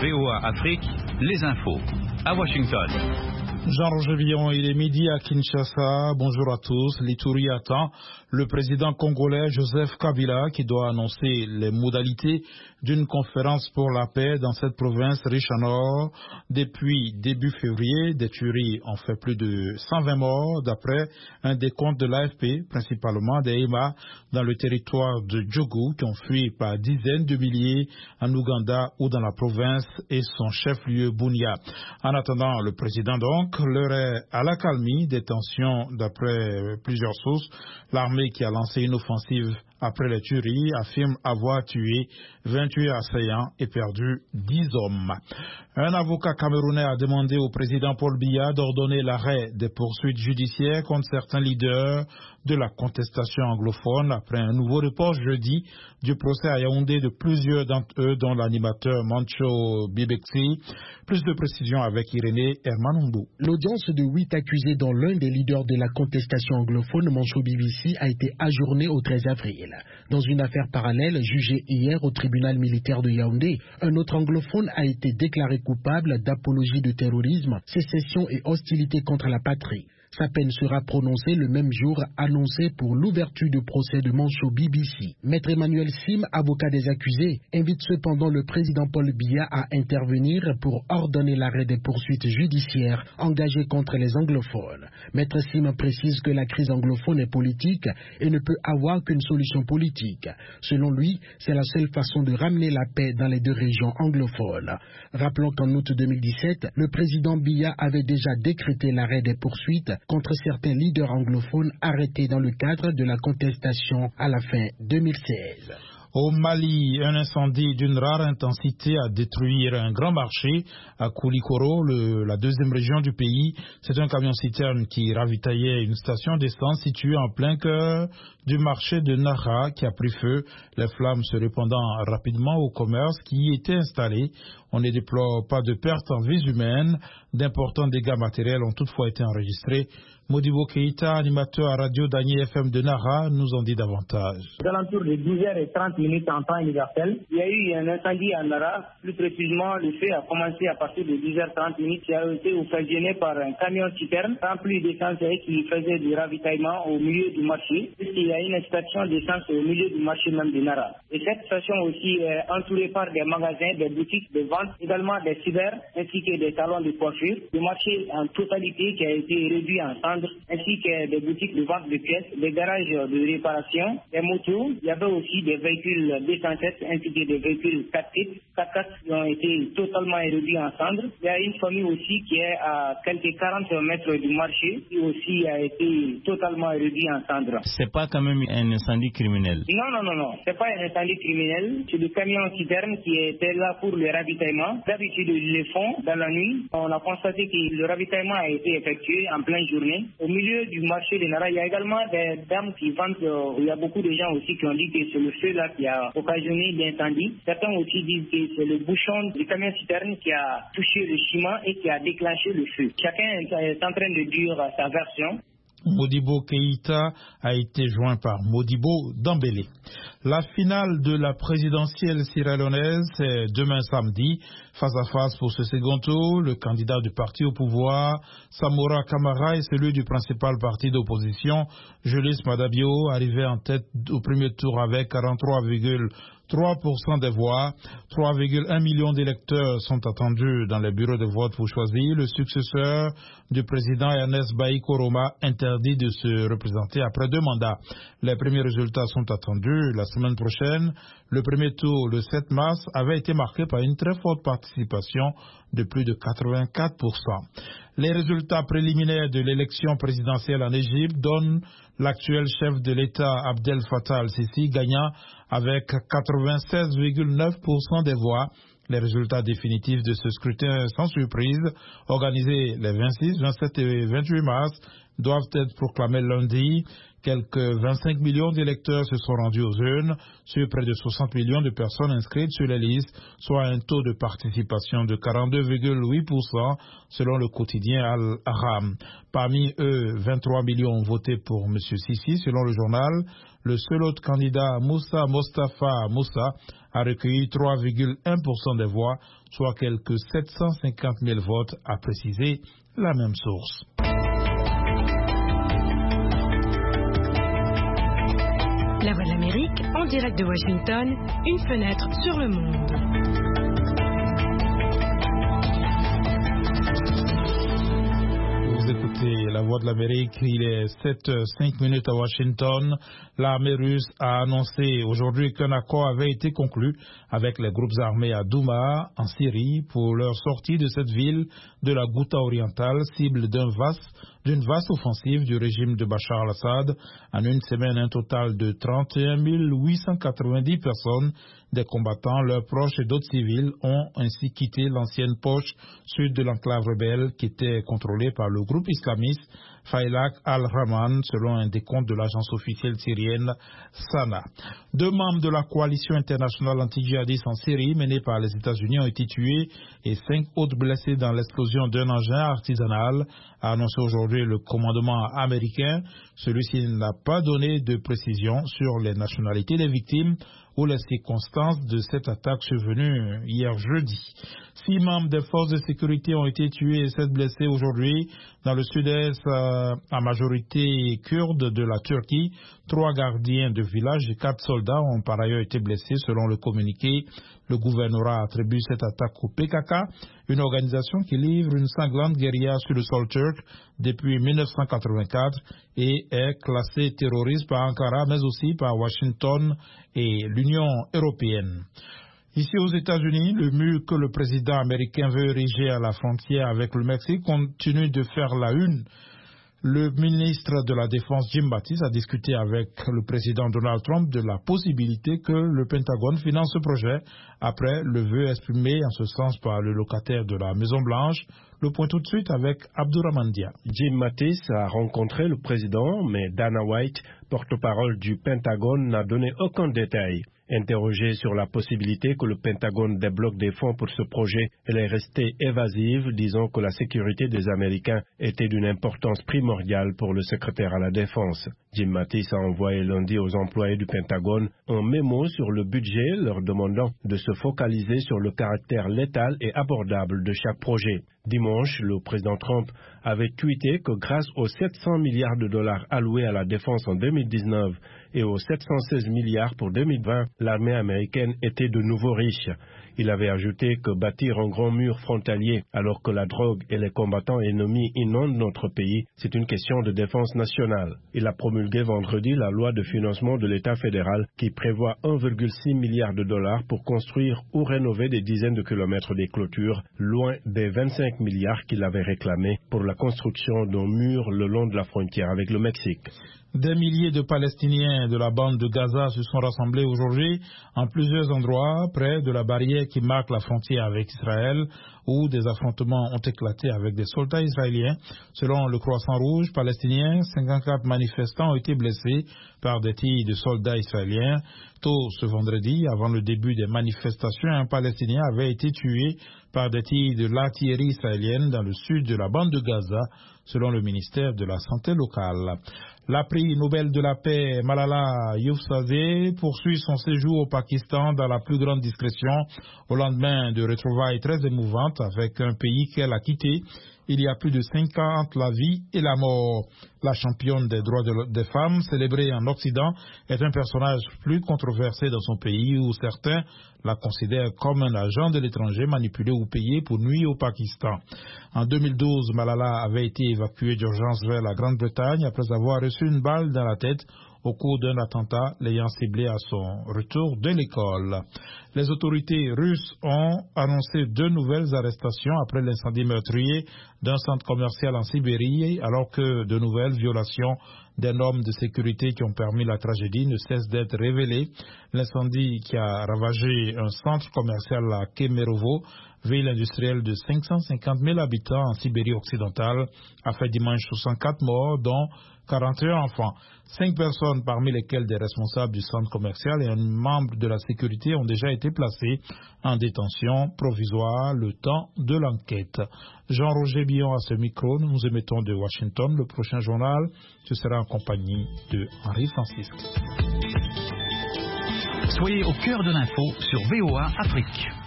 VOA Afrique, les infos. À Washington. Jean-Roger Villon, il est midi à Kinshasa. Bonjour à tous. L'Ituri attend le président congolais Joseph Kabila qui doit annoncer les modalités d'une conférence pour la paix dans cette province riche en or. Depuis début février, des tueries ont fait plus de 120 morts d'après un décompte de l'AFP, principalement des Hema dans le territoire de Djougou qui ont fui par dizaines de milliers en Ouganda ou dans la province et son chef-lieu Bunia. En attendant, le président donc, l'heure est à l'accalmie des tensions d'après plusieurs sources. L'armée qui a lancé une offensive après les tueries affirme avoir tué 28 assaillants et perdu 10 hommes. Un avocat camerounais a demandé au président Paul Biya d'ordonner l'arrêt des poursuites judiciaires contre certains leaders de la contestation anglophone après un nouveau report jeudi du procès à Yaoundé de plusieurs d'entre eux, dont l'animateur Mancho Bibexi. Plus de précisions avec Irénée Hermanumbu. L'audience de 8 accusés dont l'un des leaders de la contestation anglophone, Mancho Bibexi, a été ajournée au 13 avril. Dans une affaire parallèle jugée hier au tribunal militaire de Yaoundé, un autre anglophone a été déclaré coupable d'apologie de terrorisme, sécession et hostilité contre la patrie. Sa peine sera prononcée le même jour annoncé pour l'ouverture du procès de Mancho Bibexi. Maître Emmanuel Sim, avocat des accusés, invite cependant le président Paul Biya à intervenir pour ordonner l'arrêt des poursuites judiciaires engagées contre les anglophones. Maître Sim précise que la crise anglophone est politique et ne peut avoir qu'une solution politique. Selon lui, c'est la seule façon de ramener la paix dans les deux régions anglophones. Rappelons qu'en août 2017, le président Biya avait déjà décrété l'arrêt des poursuites contre certains leaders anglophones arrêtés dans le cadre de la contestation à la fin 2016. Au Mali, un incendie d'une rare intensité a détruit un grand marché à Koulikoro, la deuxième région du pays. C'est un camion-citerne qui ravitaillait une station d'essence située en plein cœur du marché de Nara qui a pris feu, les flammes se répandant rapidement au commerce qui y était installé. On ne déplore pas de pertes en vies humaines. D'importants dégâts matériels ont toutefois été enregistrés. Modibo Keïta, animateur à Radio Daniel FM de Nara, nous en dit davantage. Aux alentours de 10h30 en temps universel, il y a eu un incendie à Nara. Plus précisément, le feu a commencé à partir de 10h30 qui a été occasionné par un camion-citerne rempli d'essence qui faisait du ravitaillement au milieu du marché. Il y a une station d'essence au milieu du marché même de Nara. Et cette station aussi est entourée par des magasins, des boutiques de vente, également des cyber ainsi que des salons de coiffure. Le marché en totalité qui a été réduit en cendres, ainsi que des boutiques de vente de pièces, des garages de réparation, des motos. Il y avait aussi des véhicules 207 ainsi que des véhicules 4x4 qui ont été totalement réduits en cendres. Il y a une famille aussi qui est à quelques 40 mètres du marché qui aussi a été totalement réduite en cendres. C'est pas quand même un incendie criminel? Non. C'est pas un incendie criminel. C'est le camion citerne qui était là pour le ravitaillement. D'habitude, ils le font dans la nuit. On a constaté que le ravitaillement a été effectué en pleine journée. Au milieu du marché de Nara, il y a également des dames qui vendent. Il y a beaucoup de gens aussi qui ont dit que c'est le feu là qui a occasionné l'incendie. Certains aussi disent que c'est le bouchon du camion citerne qui a touché le ciment et qui a déclenché le feu. Chacun est en train de dire sa version. Modibo Keïta a été joint par Modibo Dambélé. La finale de la présidentielle sierra-léonaise est demain samedi. Face à face pour ce second tour, le candidat du parti au pouvoir, Samora Kamara, et celui du principal parti d'opposition, Julius Madabio, arrivé en tête au premier tour avec 43,3% des voix. 3,1 millions d'électeurs sont attendus dans les bureaux de vote pour choisir le successeur du président Ernest Bai Koroma, interdit de se représenter après 2 mandats. Les premiers résultats sont attendus la semaine prochaine. Le premier tour, le 7 mars, avait été marqué par une très forte participation de plus de 84%. Les résultats préliminaires de l'élection présidentielle en Égypte donnent l'actuel chef de l'État Abdel Fattah al-Sisi gagnant avec 96,9% des voix. Les résultats définitifs de ce scrutin sans surprise, organisés les 26, 27 et 28 mars, doivent être proclamés lundi. Quelques 25 millions d'électeurs se sont rendus aux urnes sur près de 60 millions de personnes inscrites sur les listes, soit un taux de participation de 42,8% selon le quotidien Al-Ahram. Parmi eux, 23 millions ont voté pour M. Sissi selon le journal. Le seul autre candidat, Moussa Mostafa Moussa, a recueilli 3,1% des voix, soit quelques 750 000 votes, a précisé la même source. La Voix de l'Amérique, en direct de Washington, une fenêtre sur le monde. Vous écoutez La Voix de l'Amérique, il est 7h05 à Washington. L'armée russe a annoncé aujourd'hui qu'un accord avait été conclu avec les groupes armés à Douma, en Syrie, pour leur sortie de cette ville de la Ghouta orientale, cible d'une vaste offensive du régime de Bachar al-Assad. En une semaine, un total de 31 890 personnes, des combattants, leurs proches et d'autres civils, ont ainsi quitté l'ancienne poche sud de l'enclave rebelle qui était contrôlée par le groupe islamiste Faylaq al-Rahman, selon un décompte de l'agence officielle syrienne Sana. 2 membres de la coalition internationale anti-djihadiste en Syrie, menée par les États-Unis, ont été tués et 5 autres blessés dans l'explosion d'un engin artisanal, a annoncé aujourd'hui le commandement américain. Celui-ci n'a pas donné de précision sur les nationalités des victimes ou les circonstances de cette attaque survenue hier jeudi. 6 membres des forces de sécurité ont été tués et 7 blessés aujourd'hui dans le sud-est à majorité kurde de la Turquie. 3 gardiens de village et 4 soldats ont par ailleurs été blessés selon le communiqué. Le gouvernorat attribue cette attaque au PKK, une organisation qui livre une sanglante guérilla sur le sol turc depuis 1984 et est classée terroriste par Ankara mais aussi par Washington et l'Union européenne. Ici aux États-Unis, le mur que le président américain veut ériger à la frontière avec le Mexique continue de faire la une. Le ministre de la Défense Jim Mattis a discuté avec le président Donald Trump de la possibilité que le Pentagone finance ce projet après le vœu exprimé en ce sens par le locataire de la Maison-Blanche. Le point tout de suite avec Abdourahmane Dia. Jim Mattis a rencontré le président, mais Dana White, porte-parole du Pentagone, n'a donné aucun détail. Interrogée sur la possibilité que le Pentagone débloque des fonds pour ce projet, elle est restée évasive, disant que la sécurité des Américains était d'une importance primordiale pour le secrétaire à la Défense. Jim Mattis a envoyé lundi aux employés du Pentagone un mémo sur le budget, leur demandant de se focaliser sur le caractère létal et abordable de chaque projet. Dimanche, le président Trump avait tweeté que grâce aux 700 milliards de dollars alloués à la défense en 2019 et aux 716 milliards pour 2020, l'armée américaine était de nouveau riche. Il avait ajouté que bâtir un grand mur frontalier alors que la drogue et les combattants ennemis inondent notre pays, c'est une question de défense nationale. Il a promulgué vendredi la loi de financement de l'État fédéral qui prévoit 1,6 milliard de dollars pour construire ou rénover des dizaines de kilomètres des clôtures, loin des 25 milliards qu'il avait réclamés pour la construction d'un mur le long de la frontière avec le Mexique. Des milliers de Palestiniens de la bande de Gaza se sont rassemblés aujourd'hui en plusieurs endroits près de la barrière qui marque la frontière avec Israël où des affrontements ont éclaté avec des soldats israéliens. Selon le Croissant Rouge palestinien, 54 manifestants ont été blessés par des tirs de soldats israéliens. Tôt ce vendredi, avant le début des manifestations, un Palestinien avait été tué par des tirs de l'artillerie israélienne dans le sud de la bande de Gaza, selon le ministère de la Santé locale. La prix Nobel de la paix Malala Yousafzai poursuit son séjour au Pakistan dans la plus grande discrétion au lendemain de retrouvailles très émouvantes avec un pays qu'elle a quitté il y a plus de 5 ans entre la vie et la mort. La championne des droits des femmes, célébrée en Occident, est un personnage plus controversé dans son pays où certains la considèrent comme un agent de l'étranger manipulé ou payé pour nuire au Pakistan. En 2012, Malala avait été évacuée d'urgence vers la Grande-Bretagne après avoir reçu une balle dans la tête au cours d'un attentat l'ayant ciblé à son retour de l'école. Les autorités russes ont annoncé 2 nouvelles arrestations après l'incendie meurtrier d'un centre commercial en Sibérie, alors que de nouvelles violations des normes de sécurité qui ont permis la tragédie ne cessent d'être révélées. L'incendie qui a ravagé un centre commercial à Kemerovo ville industrielle de 550 000 habitants en Sibérie occidentale, a fait dimanche 64 morts, dont 41 enfants. 5 personnes, parmi lesquelles des responsables du centre commercial et un membre de la sécurité, ont déjà été placés en détention provisoire le temps de l'enquête. Jean-Roger Billon à ce micro, nous nous émettons de Washington. Le prochain journal, ce sera en compagnie de Henri Francisque. Soyez au cœur de l'info sur VOA Afrique.